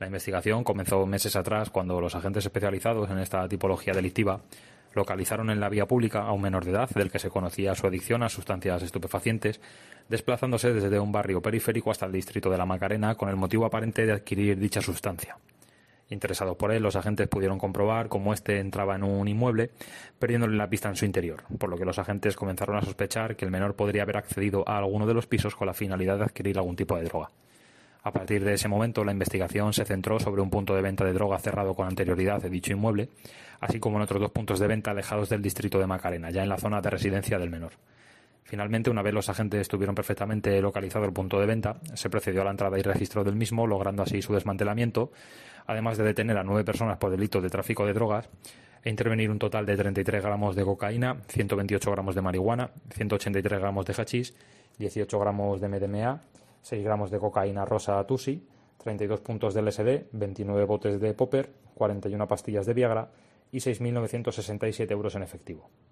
La investigación comenzó meses atrás cuando los agentes especializados en esta tipología delictiva localizaron en la vía pública a un menor de edad del que se conocía su adicción a sustancias estupefacientes, desplazándose desde un barrio periférico hasta el distrito de La Macarena con el motivo aparente de adquirir dicha sustancia. Interesados por él, los agentes pudieron comprobar cómo éste entraba en un inmueble, perdiéndole la pista en su interior, por lo que los agentes comenzaron a sospechar que el menor podría haber accedido a alguno de los pisos con la finalidad de adquirir algún tipo de droga. A partir de ese momento, la investigación se centró sobre un punto de venta de droga cerrado con anterioridad de dicho inmueble, así como en otros 2 puntos de venta alejados del distrito de Macarena, ya en la zona de residencia del menor. Finalmente, una vez los agentes tuvieron perfectamente localizado el punto de venta, se procedió a la entrada y registro del mismo, logrando así su desmantelamiento, además de detener a 9 personas por delitos de tráfico de drogas e intervenir un total de 33 gramos de cocaína, 128 gramos de marihuana, 183 gramos de hachís, 18 gramos de MDMA, 6 gramos de cocaína rosa tusi, 32 puntos de LSD, 29 botes de popper, 41 pastillas de Viagra y 6.967 euros en efectivo.